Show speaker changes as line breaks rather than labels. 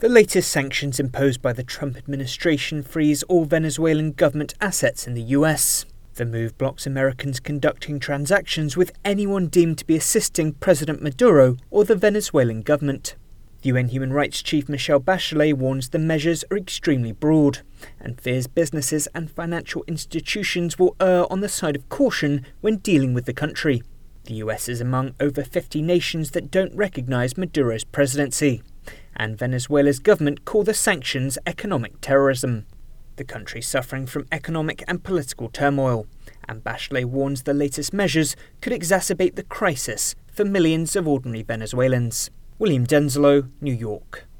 The latest sanctions imposed by the Trump administration freeze all Venezuelan government assets in the US. The move blocks Americans conducting transactions with anyone deemed to be assisting President Maduro or the Venezuelan government. UN Human Rights Chief Michelle Bachelet warns the measures are extremely broad and fears businesses and financial institutions will err on the side of caution when dealing with the country. The US is among over 50 nations that don't recognize Maduro's presidency, and Venezuela's government call the sanctions economic terrorism. The country is suffering from economic and political turmoil, and Bachelet warns the latest measures could exacerbate the crisis for millions of ordinary Venezuelans. William Denzelo, New York.